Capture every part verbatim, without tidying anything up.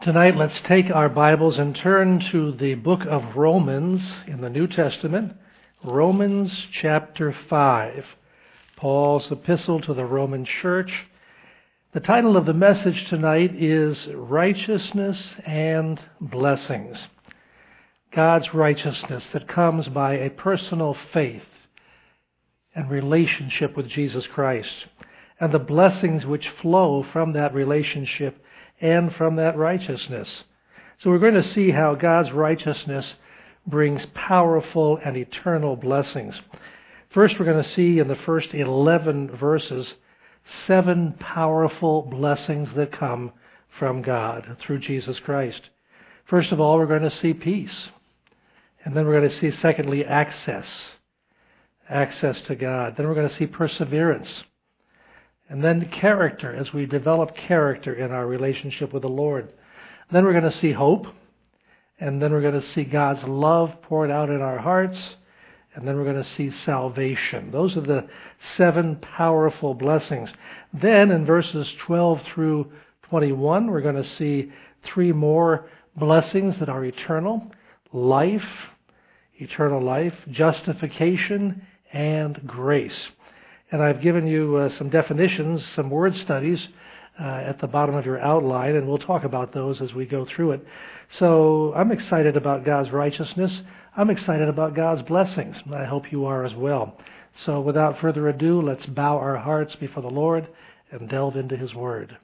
Tonight, let's take our Bibles and turn to the book of Romans in the New Testament, Romans chapter five, Paul's epistle to the Roman church. The title of the message tonight is Righteousness and Blessings. God's righteousness that comes by a personal faith and relationship with Jesus Christ, and the blessings which flow from that relationship and from that righteousness. So we're going to see how God's righteousness brings powerful and eternal blessings. First, we're going to see in the first eleven verses seven powerful blessings that come from God through Jesus Christ. First of all, we're going to see peace. And then we're going to see, secondly, access. Access to God. Then we're going to see perseverance. And then character, as we develop character in our relationship with the Lord. Then we're going to see hope. And then we're going to see God's love poured out in our hearts. And then we're going to see salvation. Those are the seven powerful blessings. Then in verses twelve through twenty-one, we're going to see three more blessings that are eternal. Life, eternal life, justification, and grace. And I've given you uh, some definitions, some word studies uh, at the bottom of your outline, and we'll talk about those as we go through it. So I'm excited about God's righteousness. I'm excited about God's blessings. I hope you are as well. So without further ado, let's bow our hearts before the Lord and delve into His Word.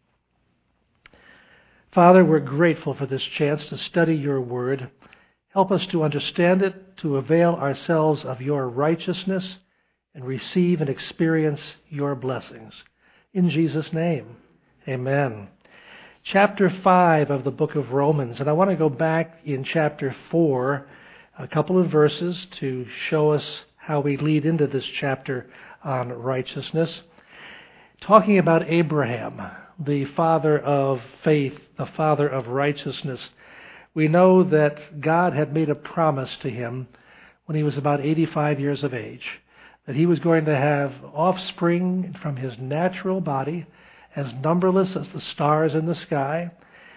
Father, we're grateful for this chance to study your Word. Help us to understand it, to avail ourselves of your righteousness, and receive and experience your blessings. In Jesus' name, amen. Chapter five of the book of Romans, and I want to go back in chapter four, a couple of verses to show us how we lead into this chapter on righteousness. Talking about Abraham, the father of faith, the father of righteousness. We know that God had made a promise to him when he was about eighty-five years of age, that he was going to have offspring from his natural body as numberless as the stars in the sky.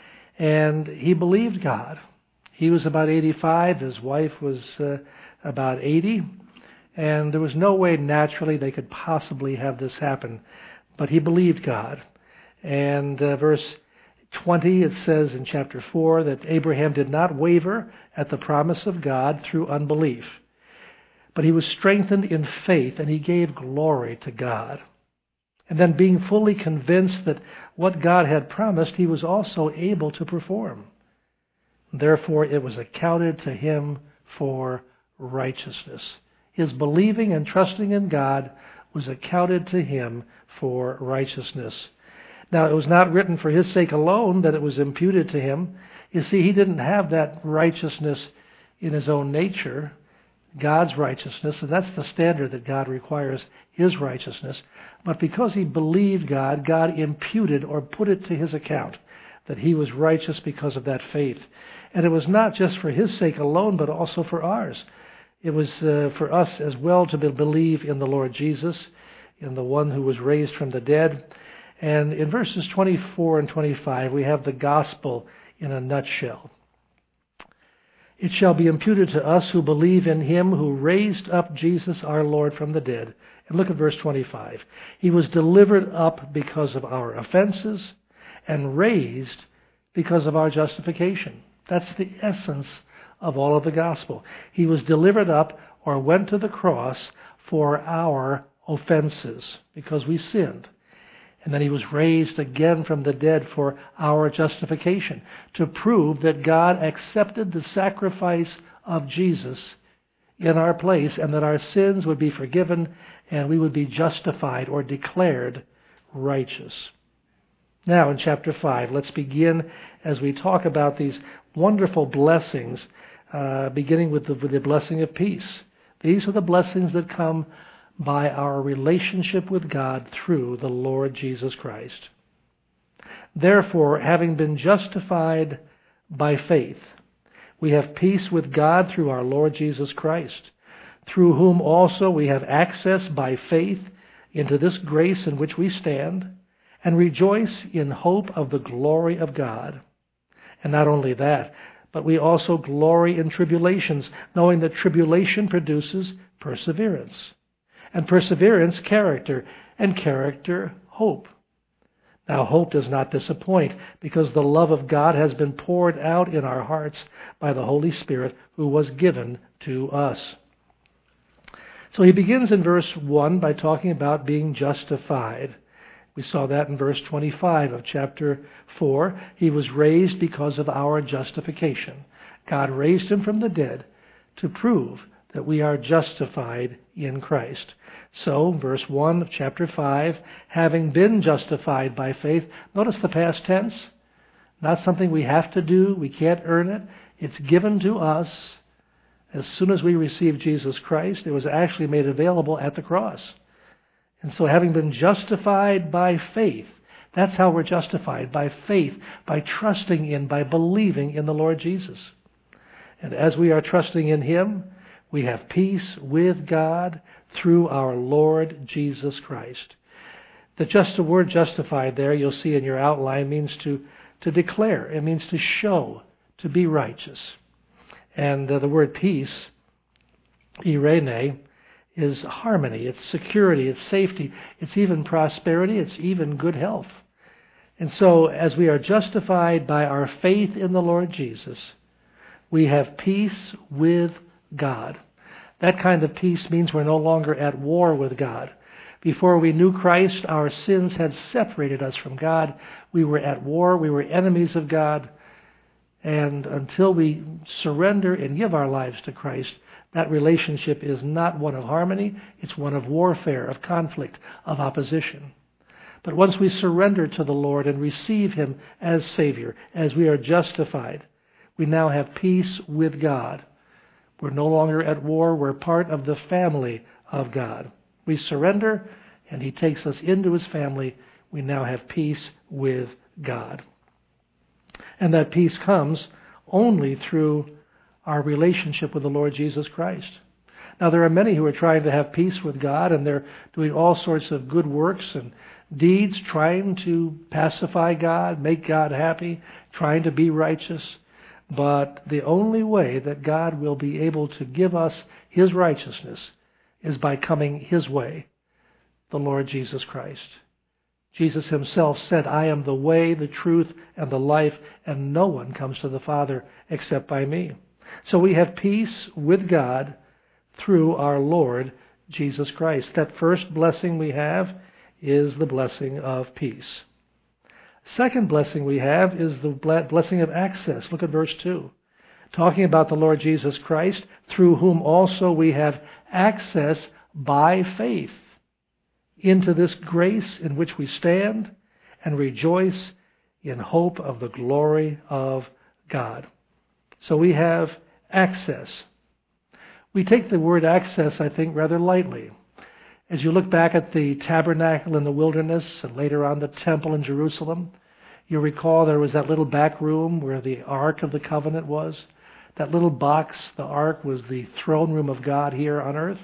And he believed God. He was about eighty-five. His wife was uh, about eighty. And there was no way naturally they could possibly have this happen. But he believed God. And uh, verse twenty, it says in chapter four that Abraham did not waver at the promise of God through unbelief. But he was strengthened in faith, and he gave glory to God. And then being fully convinced that what God had promised, he was also able to perform. Therefore, it was accounted to him for righteousness. His believing and trusting in God was accounted to him for righteousness. Now, it was not written for his sake alone that it was imputed to him. You see, he didn't have that righteousness in his own nature, God's righteousness, and that's the standard that God requires, his righteousness. But because he believed God, God imputed or put it to his account that he was righteous because of that faith. And it was not just for his sake alone, but also for ours. It was uh, for us as well to believe in the Lord Jesus, in the one who was raised from the dead. And in verses twenty-four and twenty-five, we have the gospel in a nutshell. It shall be imputed to us who believe in him who raised up Jesus our Lord from the dead. And look at verse twenty-five. He was delivered up because of our offenses and raised because of our justification. That's the essence of all of the gospel. He was delivered up or went to the cross for our offenses because we sinned. And then he was raised again from the dead for our justification, to prove that God accepted the sacrifice of Jesus in our place and that our sins would be forgiven and we would be justified or declared righteous. Now in chapter five, let's begin as we talk about these wonderful blessings, uh, beginning with the, with the blessing of peace. These are the blessings that come by our relationship with God through the Lord Jesus Christ. Therefore, having been justified by faith, we have peace with God through our Lord Jesus Christ, through whom also we have access by faith into this grace in which we stand, and rejoice in hope of the glory of God. And not only that, but we also glory in tribulations, knowing that tribulation produces perseverance. And perseverance, character. And character, hope. Now, hope does not disappoint, because the love of God has been poured out in our hearts by the Holy Spirit who was given to us. So he begins in verse one by talking about being justified. We saw that in verse twenty-five of chapter four. He was raised because of our justification. God raised him from the dead to prove that we are justified in Christ. So, verse one of chapter five, having been justified by faith, notice the past tense. Not something we have to do, we can't earn it. It's given to us as soon as we receive Jesus Christ. It was actually made available at the cross. And so having been justified by faith, that's how we're justified, by faith, by trusting in, by believing in the Lord Jesus. And as we are trusting in him, we have peace with God through our Lord Jesus Christ. The just the word justified there, you'll see in your outline, means to, to declare. It means to show, to be righteous. And uh, the word peace, eirene, is harmony, it's security, it's safety, it's even prosperity, it's even good health. And so as we are justified by our faith in the Lord Jesus, we have peace with God. That kind of peace means we're no longer at war with God. Before we knew Christ, our sins had separated us from God. We were at war, we were enemies of God. And until we surrender and give our lives to Christ, that relationship is not one of harmony, it's one of warfare, of conflict, of opposition. But once we surrender to the Lord and receive him as Savior, as we are justified, we now have peace with God. We're no longer at war, we're part of the family of God. We surrender, and he takes us into his family. We now have peace with God. And that peace comes only through our relationship with the Lord Jesus Christ. Now, there are many who are trying to have peace with God, and they're doing all sorts of good works and deeds, trying to pacify God, make God happy, trying to be righteous. But the only way that God will be able to give us his righteousness is by coming his way, the Lord Jesus Christ. Jesus himself said, I am the way, the truth, and the life, and no one comes to the Father except by me. So we have peace with God through our Lord Jesus Christ. That first blessing we have is the blessing of peace. Second blessing we have is the blessing of access. Look at verse two. Talking about the Lord Jesus Christ, through whom also we have access by faith into this grace in which we stand and rejoice in hope of the glory of God. So we have access. We take the word access, I think, rather lightly. As you look back at the tabernacle in the wilderness and later on the temple in Jerusalem, you recall there was that little back room where the Ark of the Covenant was. That little box, the Ark, was the throne room of God here on earth.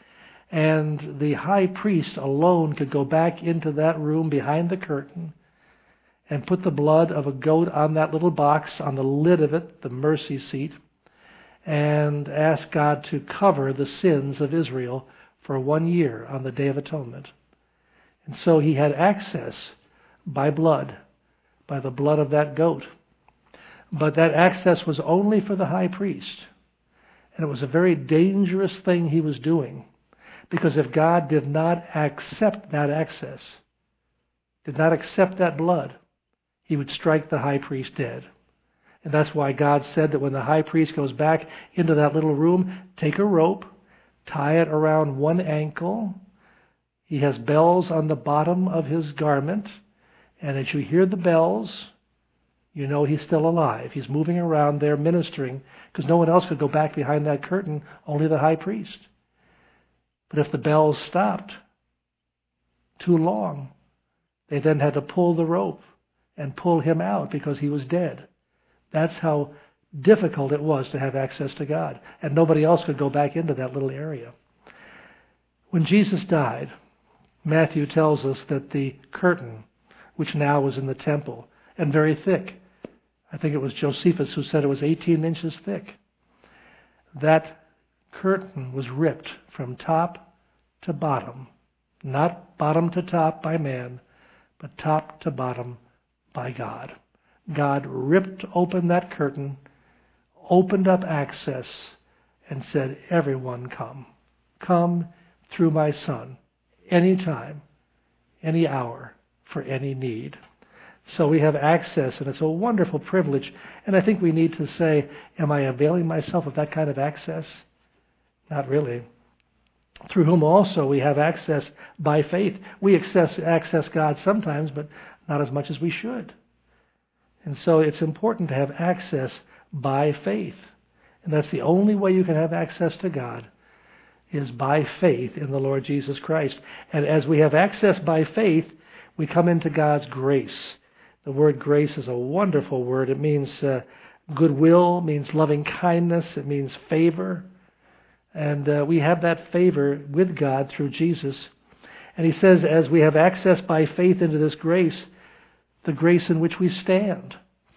And the high priest alone could go back into that room behind the curtain and put the blood of a goat on that little box, on the lid of it, the mercy seat, and ask God to cover the sins of Israel for one year on the Day of Atonement. And so he had access by blood, by the blood of that goat. But that access was only for the high priest. And it was a very dangerous thing he was doing. Because if God did not accept that access, did not accept that blood, he would strike the high priest dead. And that's why God said that when the high priest goes back into that little room, take a rope, tie it around one ankle. He has bells on the bottom of his garment. And as you hear the bells, you know he's still alive. He's moving around there ministering, because no one else could go back behind that curtain, only the high priest. But if the bells stopped too long, they then had to pull the rope and pull him out because he was dead. That's how difficult it was to have access to God. And nobody else could go back into that little area. When Jesus died, Matthew tells us that the curtain, which now was in the temple, and very thick, I think it was Josephus who said it was eighteen inches thick. That curtain was ripped from top to bottom, not bottom to top by man, but top to bottom by God. God ripped open that curtain, opened up access, and said, everyone come. Come through my Son, anytime, any hour, for any need. So we have access, and it's a wonderful privilege. And I think we need to say, am I availing myself of that kind of access? Not really. Through whom also we have access by faith. We access, access God sometimes, but not as much as we should. And so it's important to have access by faith. And that's the only way you can have access to God, is by faith in the Lord Jesus Christ. And as we have access by faith, we come into God's grace. The word grace is a wonderful word. It means uh, goodwill, means loving kindness, it means favor. And uh, we have that favor with God through Jesus. And he says, as we have access by faith into this grace, the grace in which we stand.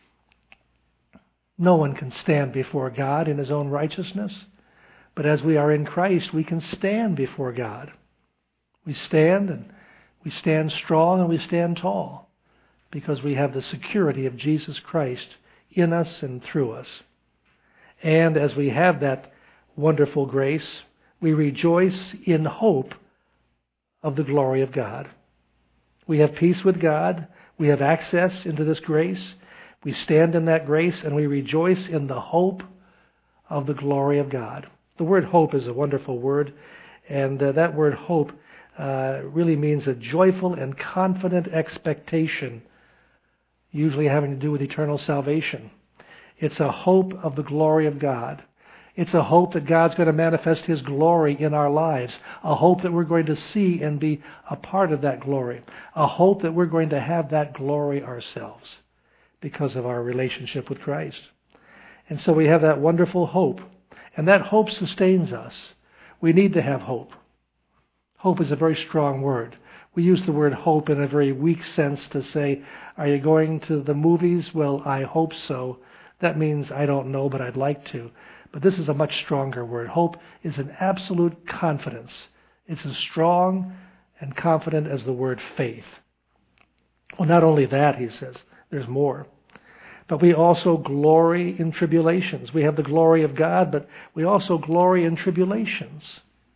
No one can stand before God in his own righteousness. But as we are in Christ, we can stand before God. We stand, and we stand strong, and we stand tall, because we have the security of Jesus Christ in us and through us. And as we have that wonderful grace, we rejoice in hope of the glory of God. We have peace with God. We have access into this grace. We stand in that grace, and we rejoice in the hope of the glory of God. The word hope is a wonderful word, and uh, that word hope uh, really means a joyful and confident expectation, usually having to do with eternal salvation. It's a hope of the glory of God. It's a hope that God's going to manifest his glory in our lives, a hope that we're going to see and be a part of that glory, a hope that we're going to have that glory ourselves because of our relationship with Christ. And so we have that wonderful hope, and that hope sustains us. We need to have hope. Hope is a very strong word. We use the word hope in a very weak sense to say, are you going to the movies? Well, I hope so. That means I don't know, but I'd like to. But this is a much stronger word. Hope is an absolute confidence. It's as strong and confident as the word faith. Well, not only that, he says, there's more. But we also glory in tribulations. We have the glory of God, but we also glory in tribulations.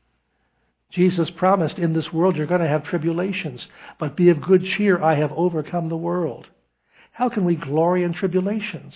Jesus promised, in this world you're going to have tribulations, but be of good cheer, I have overcome the world. How can we glory in tribulations?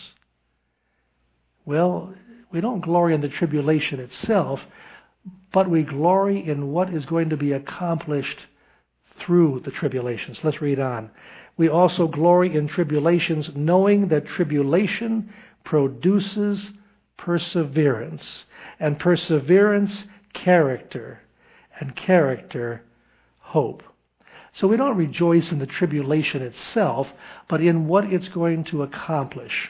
Well, we don't glory in the tribulation itself, but we glory in what is going to be accomplished through the tribulations. Let's read on. We also glory in tribulations, knowing that tribulation produces perseverance, and perseverance, character, and character, hope. So we don't rejoice in the tribulation itself, but in what it's going to accomplish.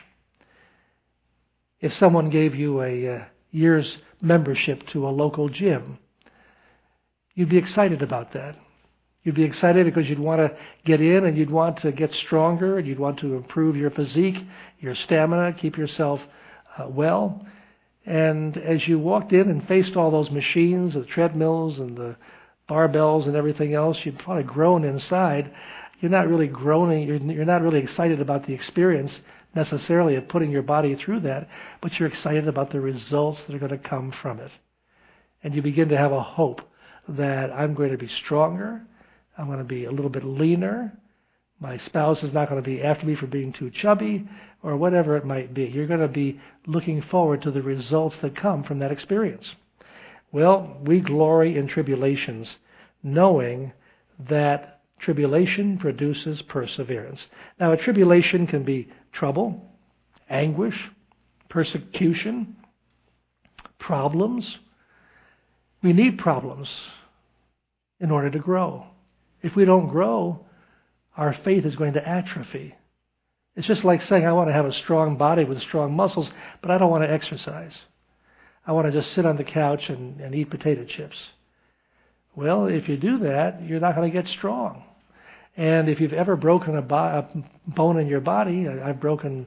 If someone gave you a uh, year's membership to a local gym, you'd be excited about that. You'd be excited because you'd want to get in and you'd want to get stronger and you'd want to improve your physique, your stamina, keep yourself uh, well. And as you walked in and faced all those machines, the treadmills and the barbells and everything else, you'd probably groan inside. You're not really groaning, you're, you're not really excited about the experience necessarily of putting your body through that, but you're excited about the results that are going to come from it. And you begin to have a hope that I'm going to be stronger, I'm going to be a little bit leaner, my spouse is not going to be after me for being too chubby, or whatever it might be. You're going to be looking forward to the results that come from that experience. Well, we glory in tribulations, knowing that tribulation produces perseverance. Now, a tribulation can be trouble, anguish, persecution, problems. We need problems in order to grow. If we don't grow, our faith is going to atrophy. It's just like saying, I want to have a strong body with strong muscles, but I don't want to exercise. I want to just sit on the couch and, and eat potato chips. Well, if you do that, you're not going to get strong. And if you've ever broken a, bo- a bone in your body, I've broken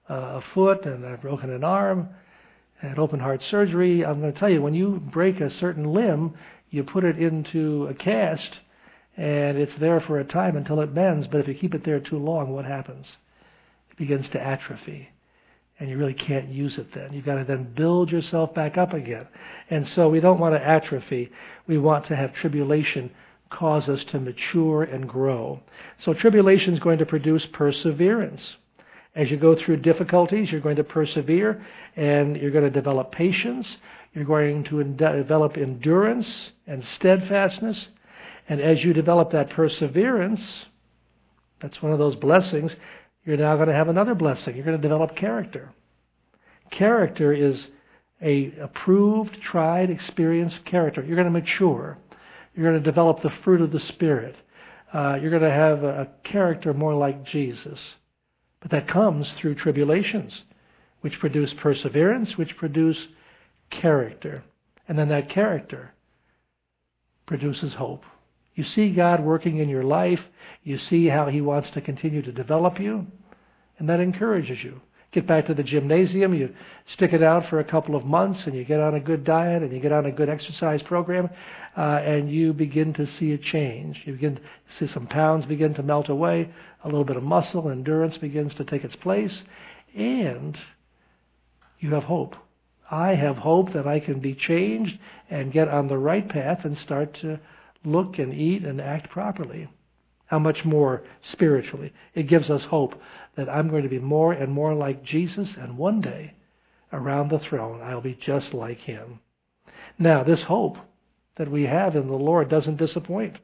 a foot and I've broken an arm, had open heart surgery. I'm going to tell you, when you break a certain limb, you put it into a cast, and it's there for a time until it bends. But if you keep it there too long, what happens? It begins to atrophy, and you really can't use it then. You've got to then build yourself back up again. And so we don't want to atrophy. We want to have tribulation cause us to mature and grow. So tribulation is going to produce perseverance. As you go through difficulties, you're going to persevere, and you're going to develop patience. You're going to en- develop endurance and steadfastness. And as you develop that perseverance, that's one of those blessings, you're now going to have another blessing. You're going to develop character. Character is a approved, tried, experienced character. You're going to mature. You're going to develop the fruit of the Spirit. Uh, you're going to have a, a character more like Jesus. But that comes through tribulations, which produce perseverance, which produce character. And then that character produces hope. You see God working in your life. You see how He wants to continue to develop you. And that encourages you. Get back to the gymnasium, you stick it out for a couple of months, and you get on a good diet, and you get on a good exercise program, uh, and you begin to see a change. You begin to see some pounds begin to melt away, a little bit of muscle, endurance begins to take its place, and you have hope. I have hope that I can be changed and get on the right path and start to look and eat and act properly. How much more spiritually? It gives us hope that I'm going to be more and more like Jesus, and one day, around the throne, I'll be just like Him. Now, this hope that we have in the Lord doesn't disappoint.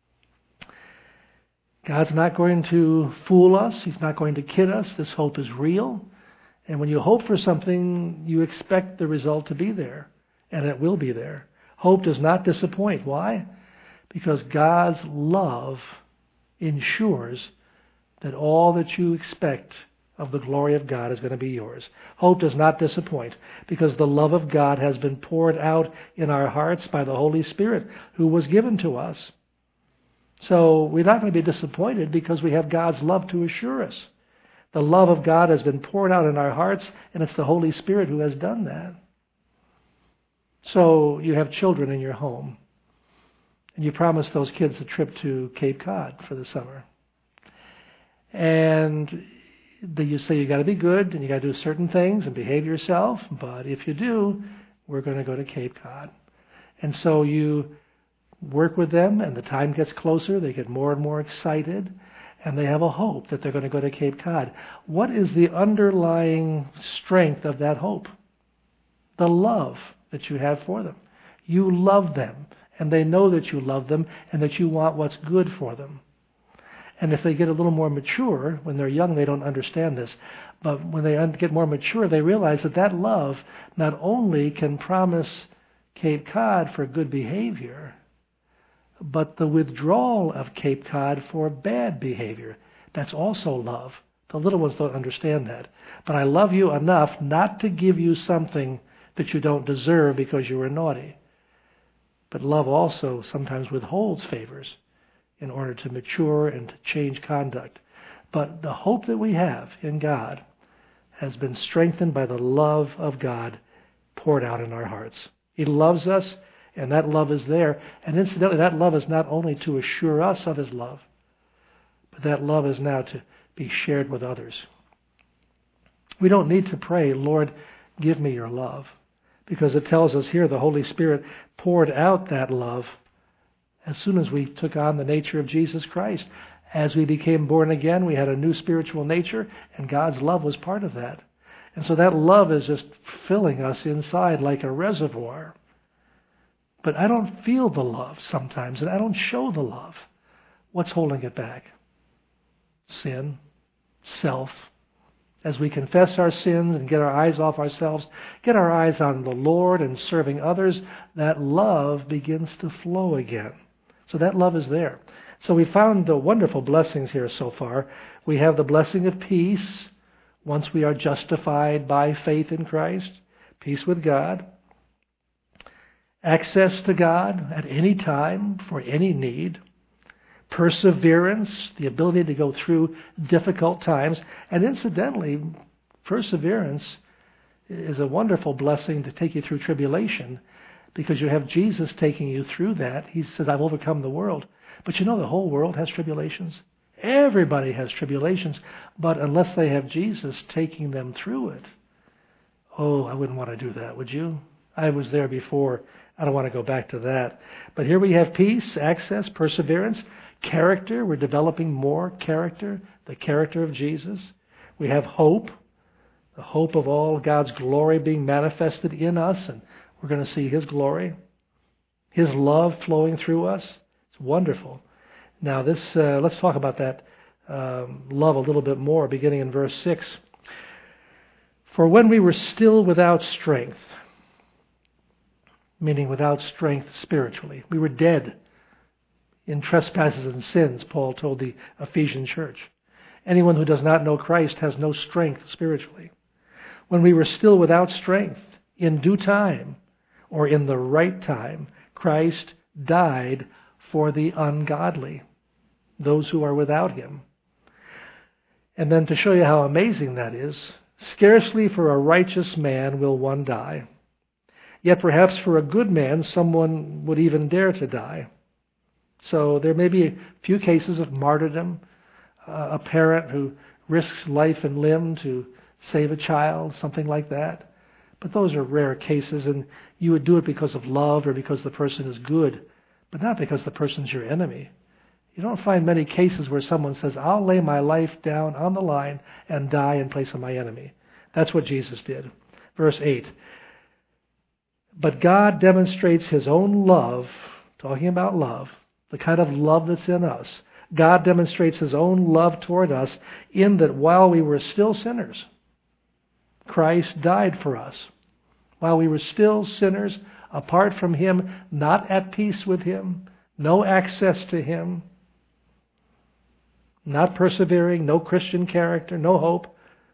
God's not going to fool us. He's not going to kid us. This hope is real. And when you hope for something, you expect the result to be there, and it will be there. Hope does not disappoint. Why? Because God's love ensures that all that you expect of the glory of God is going to be yours. Hope does not disappoint because the love of God has been poured out in our hearts by the Holy Spirit who was given to us. So we're not going to be disappointed because we have God's love to assure us. The love of God has been poured out in our hearts, and it's the Holy Spirit who has done that. So you have children in your home, and you promise those kids a trip to Cape Cod for the summer. And you say you got to be good and you got to do certain things and behave yourself, but if you do, we're going to go to Cape Cod. And so you work with them, and the time gets closer, they get more and more excited, and they have a hope that they're going to go to Cape Cod. What is the underlying strength of that hope? The love that you have for them. You love them, and they know that you love them and that you want what's good for them. And if they get a little more mature, when they're young, they don't understand this. But when they get more mature, they realize that that love not only can promise Cape Cod for good behavior, but the withdrawal of Cape Cod for bad behavior. That's also love. The little ones don't understand that. But I love you enough not to give you something that you don't deserve because you were naughty. But love also sometimes withholds favors in order to mature and to change conduct. But the hope that we have in God has been strengthened by the love of God poured out in our hearts. He loves us, and that love is there. And incidentally, that love is not only to assure us of His love, but that love is now to be shared with others. We don't need to pray, Lord, give me your love, because it tells us here the Holy Spirit poured out that love as soon as we took on the nature of Jesus Christ. As we became born again, we had a new spiritual nature, and God's love was part of that. And so that love is just filling us inside like a reservoir. But I don't feel the love sometimes, and I don't show the love. What's holding it back? Sin, self. As we confess our sins and get our eyes off ourselves, get our eyes on the Lord and serving others, that love begins to flow again. So that love is there. So we found the wonderful blessings here so far. We have the blessing of peace once we are justified by faith in Christ, peace with God, access to God at any time for any need, perseverance, the ability to go through difficult times, and incidentally, Perseverance is a wonderful blessing to take you through tribulation because you have Jesus taking you through that. He said, I've overcome the world. But you know the whole world has tribulations. Everybody has tribulations. But unless they have Jesus taking them through it, oh, I wouldn't want to do that, would you? I was there before. I don't want to go back to that. But here we have peace, access, perseverance, character. We're developing more character, the character of Jesus. We have hope, the hope of all God's glory being manifested in us, and we're going to see His glory. His love flowing through us. It's wonderful. Now, this uh, let's talk about that um, love a little bit more, beginning in verse six. For when we were still without strength, meaning without strength spiritually, we were dead in trespasses and sins, Paul told the Ephesian church. Anyone who does not know Christ has no strength spiritually. When we were still without strength, in due time, or in the right time, Christ died for the ungodly, those who are without Him. And then to show you how amazing that is, scarcely for a righteous man will one die. Yet perhaps for a good man, someone would even dare to die. So there may be a few cases of martyrdom, uh, a parent who risks life and limb to save a child, something like that. But those are rare cases, and you would do it because of love or because the person is good, but not because the person's your enemy. You don't find many cases where someone says, I'll lay my life down on the line and die in place of my enemy. That's what Jesus did. Verse eight. But God demonstrates His own love, talking about love, the kind of love that's in us. God demonstrates His own love toward us in that while we were still sinners, Christ died for us. While we were still sinners, apart from Him, not at peace with Him, no access to Him, not persevering, no Christian character, no hope,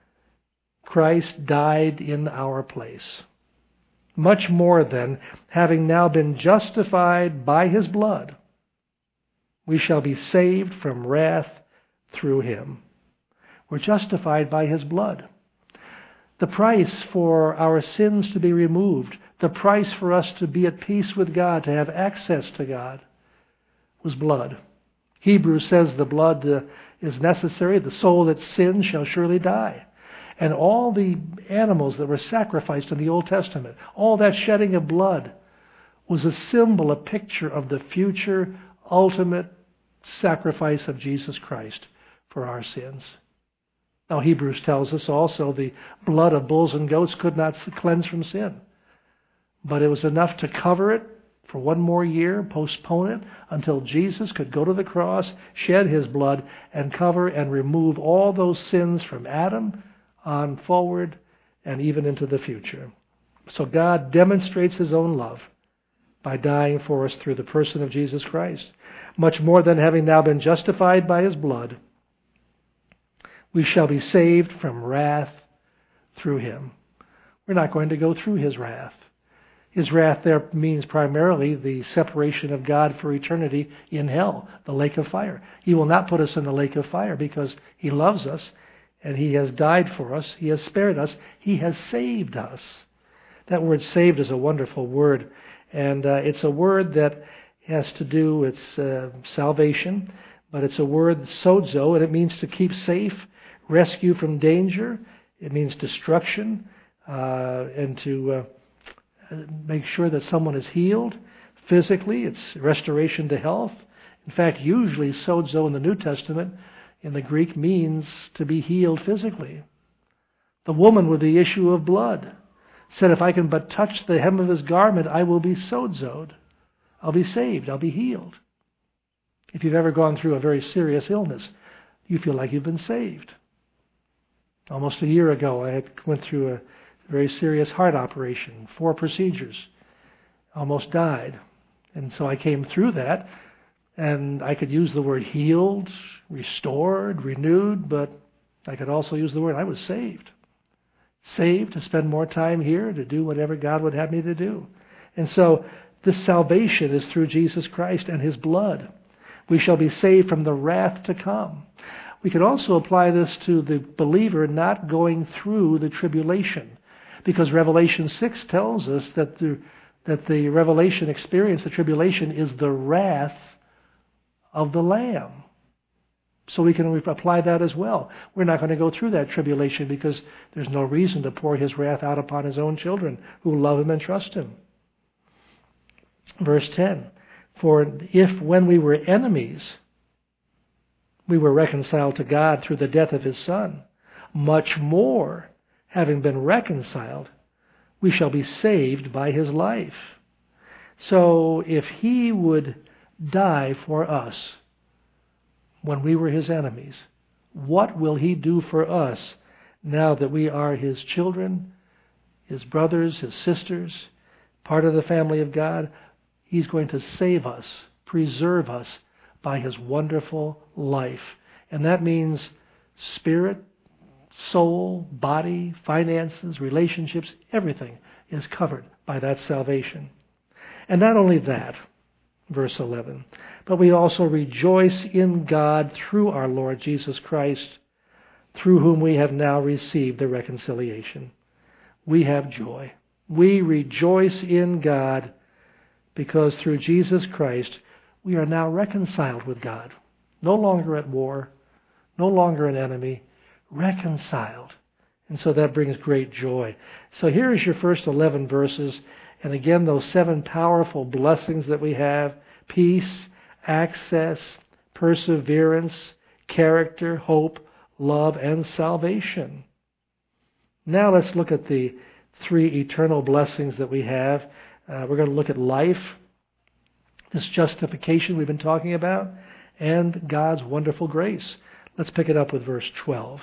Christ died in our place. Much more then, having now been justified by His blood, we shall be saved from wrath through Him. We're justified by His blood. The price for our sins to be removed, the price for us to be at peace with God, to have access to God, was blood. Hebrews says the blood uh, is necessary. The soul that sins shall surely die. And all the animals that were sacrificed in the Old Testament, all that shedding of blood was a symbol, a picture of the future ultimate sacrifice of Jesus Christ for our sins. Now Hebrews tells us also the blood of bulls and goats could not cleanse from sin. But it was enough to cover it for one more year, postpone it until Jesus could go to the cross, shed His blood, and cover and remove all those sins from Adam on forward and even into the future. So God demonstrates His own love by dying for us through the person of Jesus Christ. Much more than having now been justified by His blood, we shall be saved from wrath through Him. We're not going to go through His wrath. His wrath there means primarily the separation of God for eternity in hell, the lake of fire. He will not put us in the lake of fire because He loves us and He has died for us. He has spared us. He has saved us. That word saved is a wonderful word, and uh, it's a word that has to do with uh, salvation, but it's a word sozo, and it means to keep safe, rescue from danger. It means destruction, uh, and to uh, make sure that someone is healed physically. It's restoration to health. In fact, usually sozo in the New Testament in the Greek means to be healed physically. The woman with the issue of blood said, if I can but touch the hem of His garment, I will be sozoed. I'll be saved. I'll be healed. If you've ever gone through a very serious illness, you feel like you've been saved. Almost a year ago, I had went through a very serious heart operation, four procedures, almost died. And so I came through that, and I could use the word healed, restored, renewed, but I could also use the word I was saved. Saved to spend more time here, to do whatever God would have me to do. And so this salvation is through Jesus Christ and His blood. We shall be saved from the wrath to come. We can also apply this to the believer not going through the tribulation, because Revelation six tells us that the, that the revelation experience, the tribulation, is the wrath of the Lamb. So we can apply that as well. We're not going to go through that tribulation because there's no reason to pour his wrath out upon his own children who love him and trust him. Verse ten, for if when we were enemies, we were reconciled to God through the death of his Son, much more, having been reconciled, we shall be saved by his life. So if he would die for us when we were his enemies, what will he do for us now that we are his children, his brothers, his sisters, part of the family of God? He's going to save us, preserve us by his wonderful life. And that means spirit, soul, body, finances, relationships, everything is covered by that salvation. And not only that, verse eleven, but we also rejoice in God through our Lord Jesus Christ, through whom we have now received the reconciliation. We have joy. We rejoice in God because through Jesus Christ we are now reconciled with God. No longer at war, no longer an enemy, reconciled. And so that brings great joy. So here is your first eleven verses. And again, those seven powerful blessings that we have: peace, access, perseverance, character, hope, love, and salvation. Now let's look at the three eternal blessings that we have. Uh, we're going to look at life, this justification we've been talking about, and God's wonderful grace. Let's pick it up with verse twelve.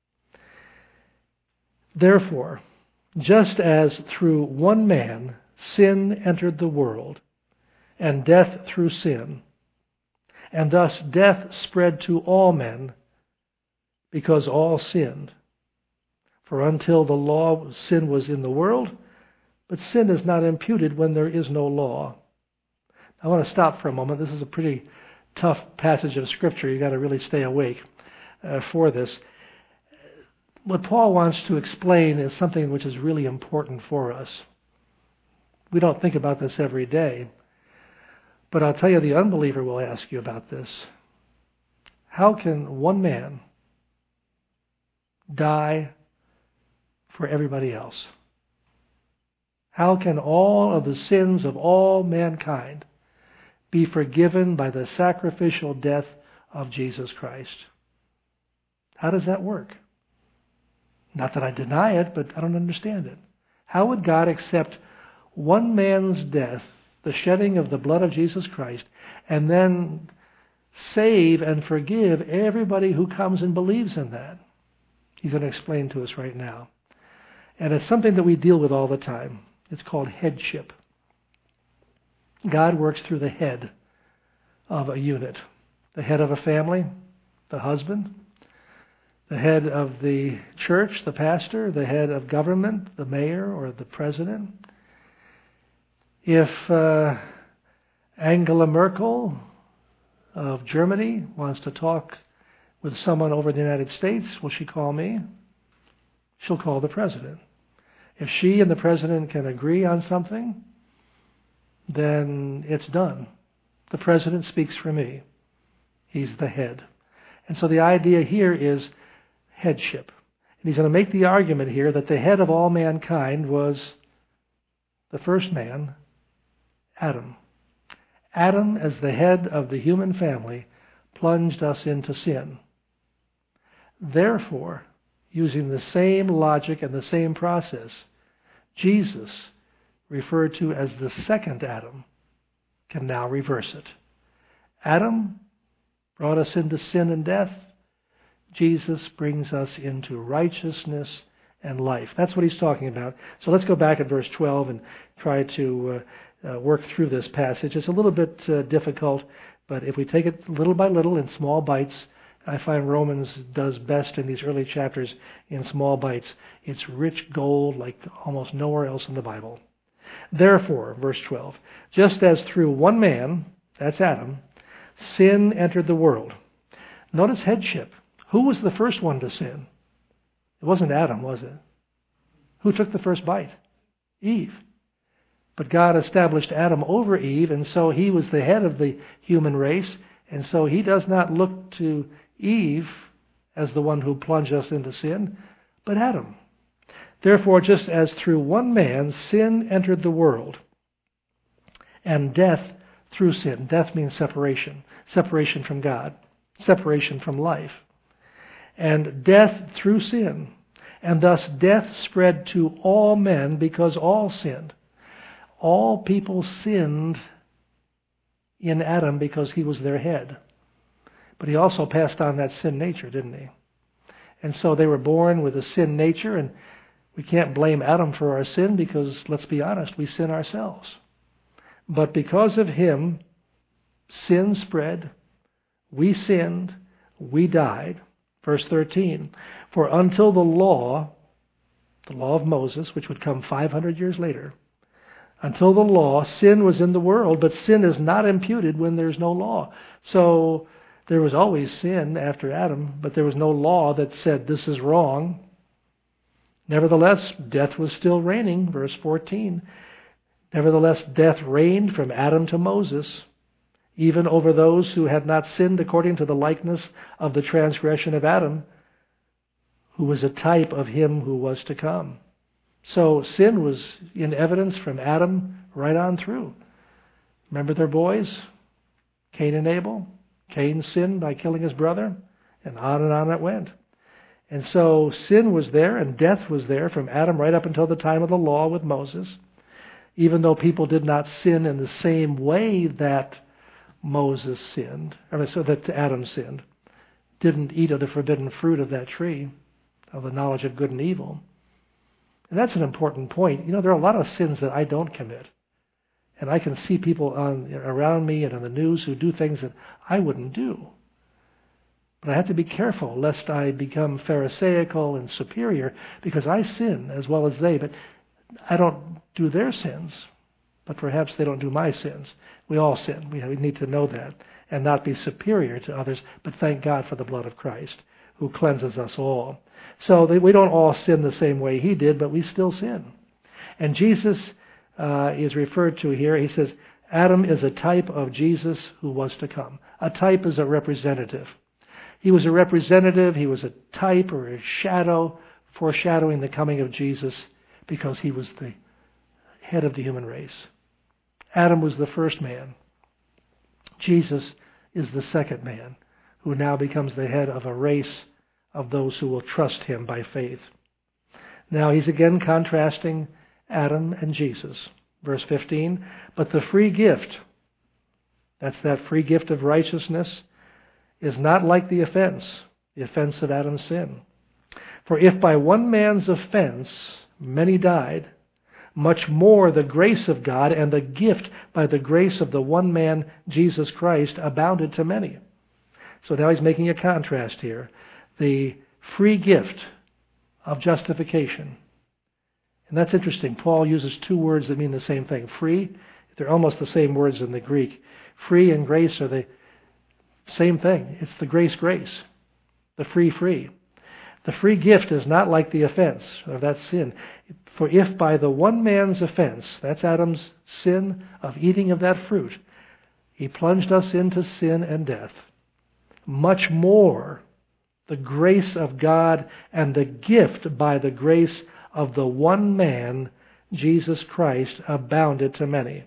Therefore, just as through one man sin entered the world, and death through sin, and thus death spread to all men, because all sinned. For until the law, sin was in the world, but sin is not imputed when there is no law. I want to stop for a moment. This is a pretty tough passage of Scripture. You've got to really stay awake uh, for this. What Paul wants to explain is something which is really important for us. We don't think about this every day. But I'll tell you, the unbeliever will ask you about this. How can one man die for everybody else? How can all of the sins of all mankind be forgiven by the sacrificial death of Jesus Christ? How does that work? Not that I deny it, but I don't understand it. How would God accept one man's death, the shedding of the blood of Jesus Christ, and then save and forgive everybody who comes and believes in that? He's going to explain to us right now. And it's something that we deal with all the time. It's called headship. God works through the head of a unit. The head of a family, the husband. The head of the church, the pastor. The head of government, the mayor or the president. If uh, Angela Merkel of Germany wants to talk with someone over in the United States, will she call me? She'll call the president. If she and the president can agree on something, then it's done. The president speaks for me. He's the head. And so the idea here is headship. And he's going to make the argument here that the head of all mankind was the first man, Adam. Adam, as the head of the human family, plunged us into sin. Therefore, using the same logic and the same process, Jesus, referred to as the second Adam, can now reverse it. Adam brought us into sin and death. Jesus brings us into righteousness and life. That's what he's talking about. So let's go back at verse twelve and try to uh, uh, work through this passage. It's a little bit uh, difficult, but if we take it little by little in small bites, I find Romans does best in these early chapters in small bites. It's rich gold like almost nowhere else in the Bible. Therefore, verse twelve, just as through one man, that's Adam, sin entered the world. Notice headship. Who was the first one to sin? It wasn't Adam, was it? Who took the first bite? Eve. But God established Adam over Eve, and so he was the head of the human race, and so he does not look to Eve as the one who plunged us into sin, but Adam. Therefore, just as through one man sin entered the world, and death through sin. Death means separation. Separation from God. Separation from life. And death through sin. And thus death spread to all men because all sinned. All people sinned in Adam because he was their head. But he also passed on that sin nature, didn't he? And so they were born with a sin nature, and we can't blame Adam for our sin because, let's be honest, we sin ourselves. But because of him, sin spread, we sinned, we died. Verse thirteen, for until the law, the law of Moses, which would come five hundred years later, until the law, sin was in the world, but sin is not imputed when there's no law. So there was always sin after Adam, but there was no law that said this is wrong. Nevertheless, death was still reigning, verse fourteen. Nevertheless, death reigned from Adam to Moses, even over those who had not sinned according to the likeness of the transgression of Adam, who was a type of him who was to come. So sin was in evidence from Adam right on through. Remember their boys? Cain and Abel. Cain sinned by killing his brother, and on and on it went. And so sin was there and death was there from Adam right up until the time of the law with Moses. Even though people did not sin in the same way that Moses sinned, or so that Adam sinned, didn't eat of the forbidden fruit of that tree, of the knowledge of good and evil. And that's an important point. You know, there are a lot of sins that I don't commit. And I can see people on around me and on the news who do things that I wouldn't do. But I have to be careful lest I become pharisaical and superior, because I sin as well as they, but I don't do their sins, but perhaps they don't do my sins. We all sin. We need to know that and not be superior to others, but thank God for the blood of Christ who cleanses us all. So we don't all sin the same way he did, but we still sin. And Jesus uh, is referred to here. He says, Adam is a type of Jesus who was to come. A type is a representative. He was a representative. He was a type or a shadow foreshadowing the coming of Jesus, because he was the head of the human race. Adam was the first man. Jesus is the second man, who now becomes the head of a race of those who will trust him by faith. Now he's again contrasting Adam and Jesus. Verse fifteen, but the free gift, that's that free gift of righteousness, is not like the offense, the offense of Adam's sin. For if by one man's offense many died, much more the grace of God and the gift by the grace of the one man, Jesus Christ, abounded to many. So now he's making a contrast here. The free gift of justification. And that's interesting. Paul uses two words that mean the same thing. Free, they're almost the same words in the Greek. Free and grace are the same thing. It's the grace, grace. The free, free. The free gift is not like the offense of that sin. For if by the one man's offense, that's Adam's sin of eating of that fruit, he plunged us into sin and death, much more the grace of God and the gift by the grace of the one man, Jesus Christ, abounded to many.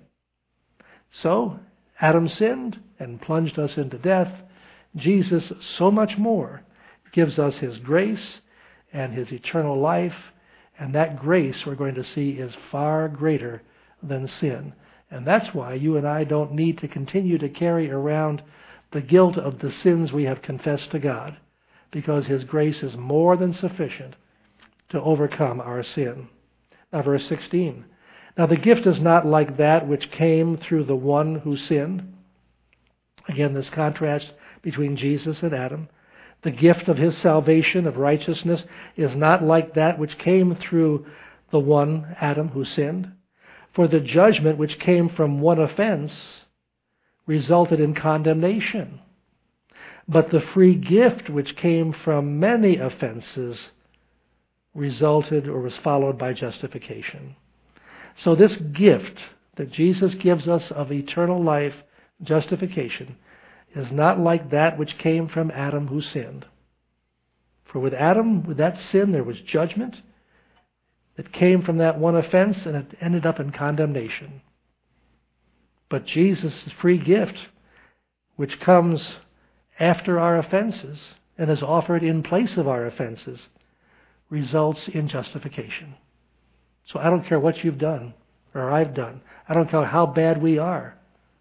So, Adam sinned and plunged us into death. Jesus, so much more, gives us his grace and his eternal life, and that grace we're going to see is far greater than sin. And that's why you and I don't need to continue to carry around the guilt of the sins we have confessed to God, because his grace is more than sufficient to overcome our sin. Now verse sixteen. Now the gift is not like that which came through the one who sinned. Again, this contrast between Jesus and Adam. The gift of his salvation, of righteousness, is not like that which came through the one, Adam, who sinned. For the judgment which came from one offense resulted in condemnation. But the free gift which came from many offenses resulted or was followed by justification. So this gift that Jesus gives us of eternal life, justification, is not like that which came from Adam who sinned. For with Adam, with that sin, there was judgment that came from that one offense, and it ended up in condemnation. But Jesus' free gift, which comes after our offenses and is offered in place of our offenses, results in justification. So I don't care what you've done or I've done. I don't care how bad we are.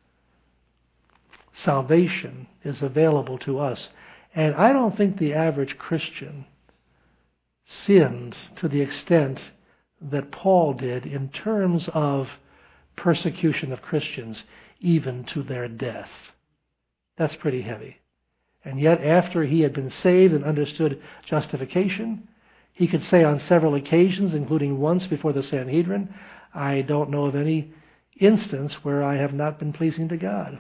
Salvation is available to us. And I don't think the average Christian sinned to the extent that Paul did in terms of persecution of Christians, even to their death. That's pretty heavy. And yet, after he had been saved and understood justification, he could say on several occasions, including once before the Sanhedrin, I don't know of any instance where I have not been pleasing to God.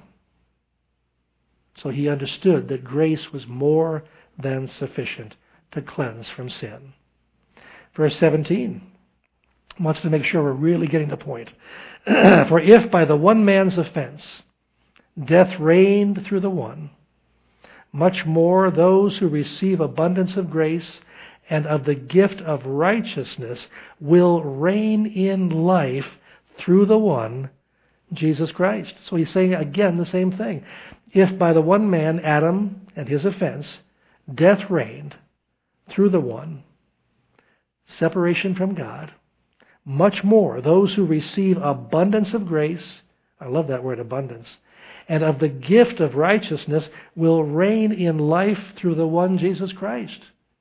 So he understood that grace was more than sufficient to cleanse from sin. Verse seventeen wants to make sure we're really getting the point. For if by the one man's offense death reigned through the one, much more those who receive abundance of grace and of the gift of righteousness will reign in life through the one, Jesus Christ. So he's saying again the same thing. If by the one man, Adam, and his offense, death reigned through the one, separation from God, much more those who receive abundance of grace, I love that word abundance, and of the gift of righteousness will reign in life through the one Jesus Christ.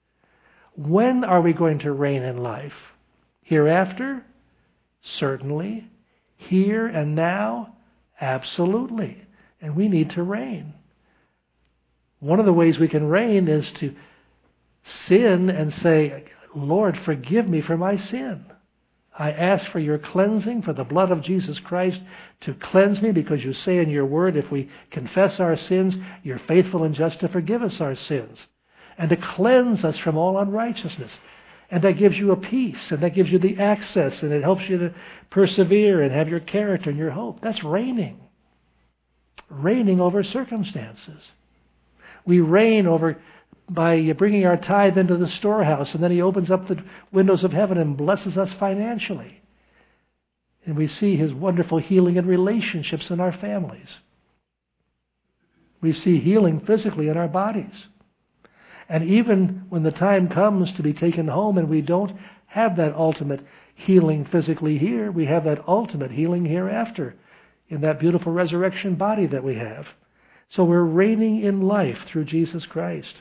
When are we going to reign in life? Hereafter? Certainly. Here and now? Absolutely. And we need to reign. One of the ways we can reign is to sin and say, Lord, forgive me for my sin. I ask for your cleansing, for the blood of Jesus Christ to cleanse me, because you say in your word, if we confess our sins, you're faithful and just to forgive us our sins and to cleanse us from all unrighteousness. And that gives you a peace, and that gives you the access, and it helps you to persevere and have your character and your hope. That's reigning. Reigning over circumstances. We reign over by bringing our tithe into the storehouse, and then he opens up the windows of heaven and blesses us financially. And we see his wonderful healing in relationships in our families. We see healing physically in our bodies. And even when the time comes to be taken home and we don't have that ultimate healing physically here, we have that ultimate healing hereafter in that beautiful resurrection body that we have. So we're reigning in life through Jesus Christ.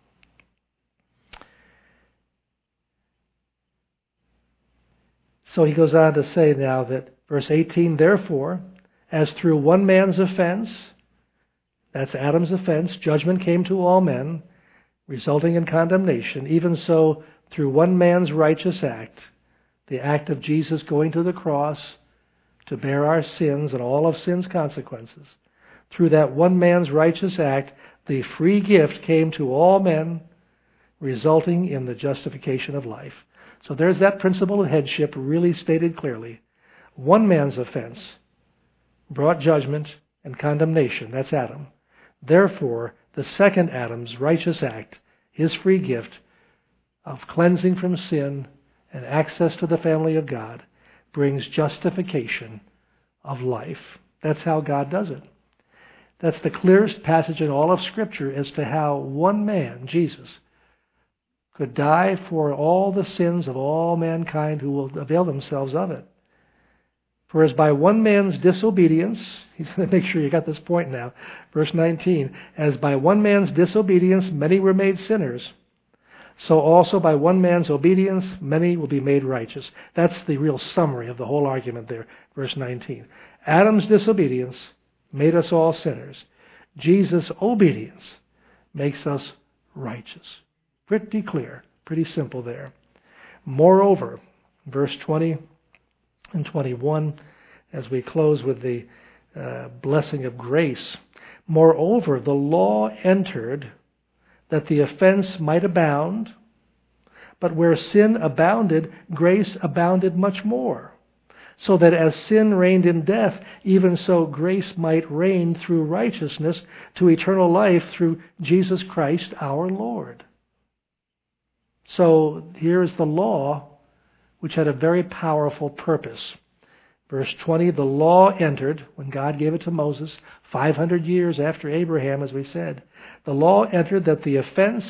So he goes on to say now that, verse eighteen, therefore, as through one man's offense, that's Adam's offense, judgment came to all men, resulting in condemnation, even so, through one man's righteous act, the act of Jesus going to the cross to bear our sins and all of sin's consequences, through that one man's righteous act, the free gift came to all men, resulting in the justification of life. So there's that principle of headship really stated clearly. One man's offense brought judgment and condemnation. That's Adam. Therefore, the second Adam's righteous act, his free gift of cleansing from sin and access to the family of God, brings justification of life. That's how God does it. That's the clearest passage in all of Scripture as to how one man, Jesus, could die for all the sins of all mankind who will avail themselves of it. For as by one man's disobedience, he's going to make sure you got this point now, verse nineteen, as by one man's disobedience many were made sinners, so also by one man's obedience many will be made righteous. That's the real summary of the whole argument there, verse nineteen. Adam's disobedience made us all sinners. Jesus' obedience makes us righteous. Pretty clear, pretty simple there. Moreover, verse twenty and twenty-one, as we close with the uh, blessing of grace, Moreover, the law entered that the offense might abound, but where sin abounded, grace abounded much more, so that as sin reigned in death, even so grace might reign through righteousness to eternal life through Jesus Christ our Lord. So here is the law, which had a very powerful purpose. Verse twenty, the law entered, when God gave it to Moses, five hundred years after Abraham, as we said. The law entered that the offense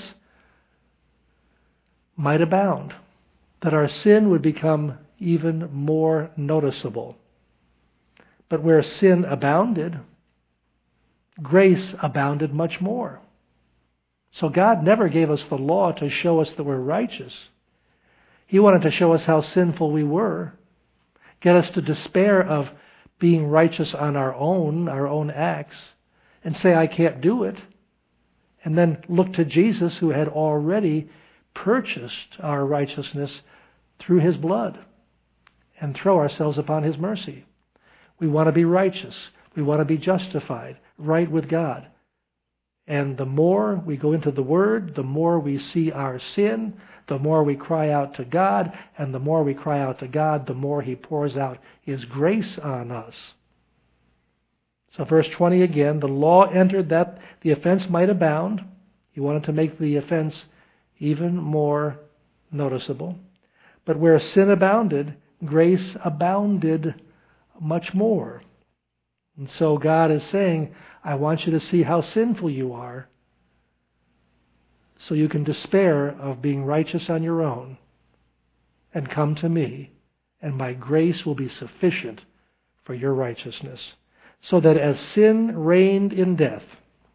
might abound, that our sin would become even more noticeable. But where sin abounded, grace abounded much more. So God never gave us the law to show us that we're righteous. He wanted to show us how sinful we were, get us to despair of being righteous on our own, our own acts, and say, I can't do it. And then look to Jesus, who had already purchased our righteousness through his blood, and throw ourselves upon his mercy. We want to be righteous. We want to be justified, right with God. And the more we go into the Word, the more we see our sin, the more we cry out to God, and the more we cry out to God, the more he pours out his grace on us. So verse twenty again, the law entered that the offense might abound. He wanted to make the offense even more noticeable. But where sin abounded, grace abounded much more. And so God is saying, I want you to see how sinful you are, so you can despair of being righteous on your own, and come to me, and my grace will be sufficient for your righteousness. So that as sin reigned in death,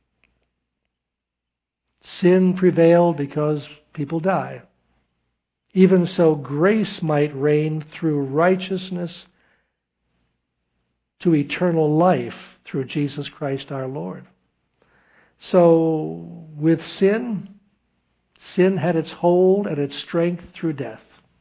sin prevailed because people die, even so grace might reign through righteousness to eternal life through Jesus Christ our Lord. So with sin, sin had its hold and its strength through death.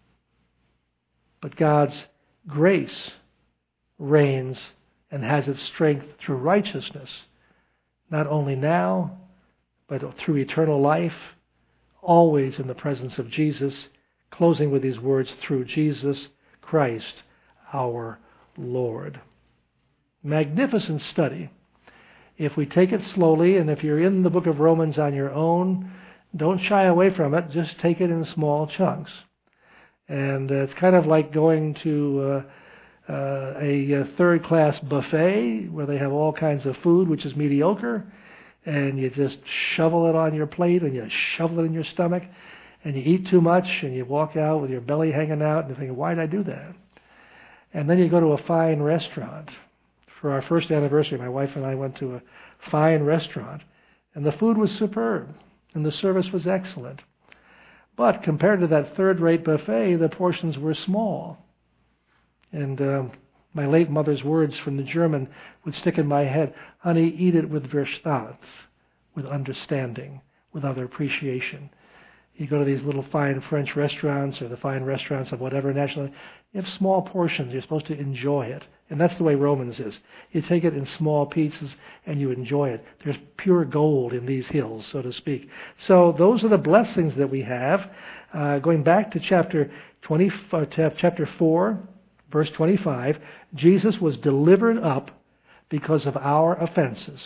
But God's grace reigns and has its strength through righteousness, not only now, but through eternal life, always in the presence of Jesus, closing with these words, through Jesus Christ our Lord. Magnificent study. If we take it slowly, and if you're in the book of Romans on your own, don't shy away from it. Just take it in small chunks. And uh, it's kind of like going to uh, uh, a, a third-class buffet where they have all kinds of food, which is mediocre, and you just shovel it on your plate and you shovel it in your stomach, and you eat too much, and you walk out with your belly hanging out, and you think, why did I do that? And then you go to a fine restaurant. For our first anniversary, my wife and I went to a fine restaurant, and the food was superb, and the service was excellent. But compared to that third-rate buffet, the portions were small. And um, my late mother's words from the German would stick in my head, honey, eat it with Verstand, with understanding, with other appreciation. You go to these little fine French restaurants or the fine restaurants of whatever nationality, you have small portions. You're supposed to enjoy it. And that's the way Romans is. You take it in small pieces and you enjoy it. There's pure gold in these hills, so to speak. So those are the blessings that we have. Uh, going back to chapter twenty, uh, chapter four, verse twenty-five, Jesus was delivered up because of our offenses.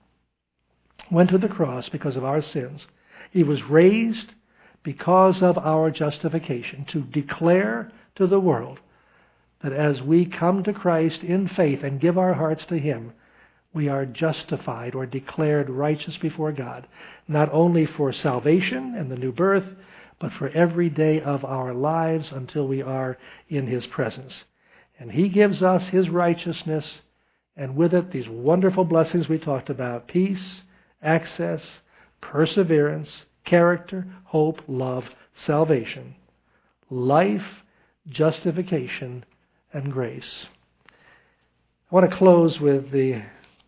Went to the cross because of our sins. He was raised because of our justification, to declare to the world that as we come to Christ in faith and give our hearts to him, we are justified or declared righteous before God, not only for salvation and the new birth, but for every day of our lives until we are in his presence. And he gives us his righteousness, and with it these wonderful blessings we talked about: peace, access, perseverance, character, hope, love, salvation, life, justification, and grace. I want to close with the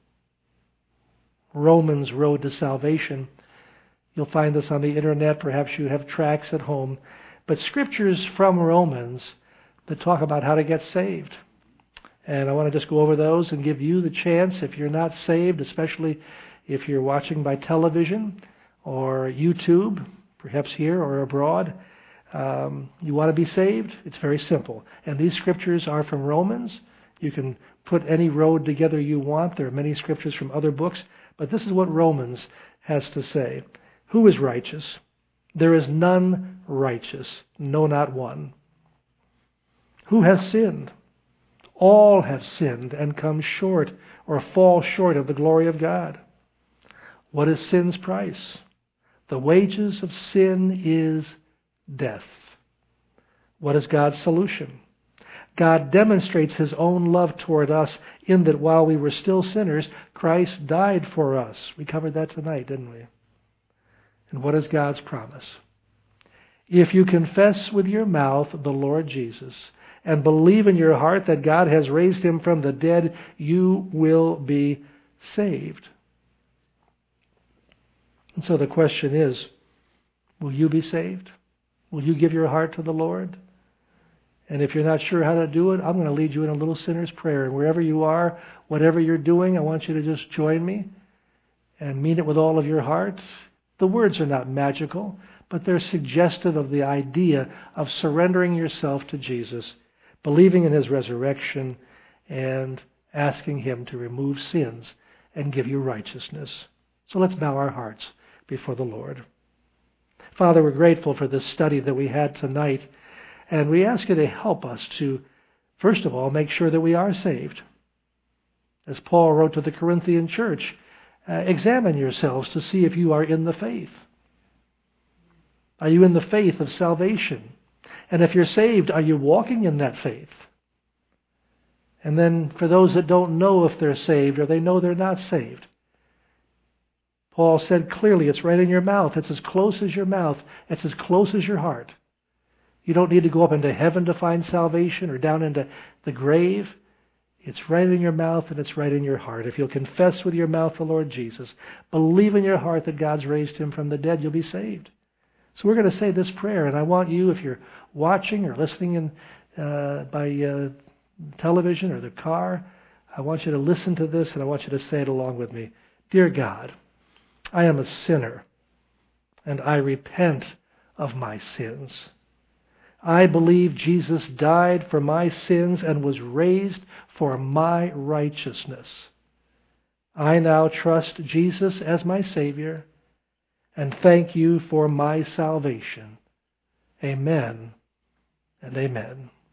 Romans Road to Salvation. You'll find this on the internet. Perhaps you have tracts at home. But scriptures from Romans that talk about how to get saved. And I want to just go over those and give you the chance, if you're not saved, especially If you're watching by television or YouTube, perhaps here or abroad, um, you want to be saved, it's very simple. And these scriptures are from Romans. You can put any road together you want. There are many scriptures from other books, but this is what Romans has to say. Who is righteous? There is none righteous, no, not one. Who has sinned? All have sinned and come short or fall short of the glory of God. What is sin's price? The wages of sin is death. What is God's solution? God demonstrates his own love toward us in that while we were still sinners, Christ died for us. We covered that tonight, didn't we? And what is God's promise? If you confess with your mouth the Lord Jesus and believe in your heart that God has raised him from the dead, you will be saved. And so the question is, will you be saved? Will you give your heart to the Lord? And if you're not sure how to do it, I'm going to lead you in a little sinner's prayer. And wherever you are, whatever you're doing, I want you to just join me and mean it with all of your heart. The words are not magical, but they're suggestive of the idea of surrendering yourself to Jesus, believing in his resurrection, and asking him to remove sins and give you righteousness. So let's bow our hearts before the Lord. Father, we're grateful for this study that we had tonight, and we ask you to help us to, first of all, make sure that we are saved. As Paul wrote to the Corinthian church, uh, examine yourselves to see if you are in the faith. Are you in the faith of salvation? And if you're saved, are you walking in that faith? And then for those that don't know if they're saved or they know they're not saved, Paul said clearly, it's right in your mouth. It's as close as your mouth. It's as close as your heart. You don't need to go up into heaven to find salvation or down into the grave. It's right in your mouth and it's right in your heart. If you'll confess with your mouth the Lord Jesus, believe in your heart that God's raised him from the dead, you'll be saved. So we're going to say this prayer, and I want you, if you're watching or listening in, uh, by uh, television or the car, I want you to listen to this and I want you to say it along with me. Dear God, I am a sinner, and I repent of my sins. I believe Jesus died for my sins and was raised for my righteousness. I now trust Jesus as my Savior and thank you for my salvation. Amen and amen.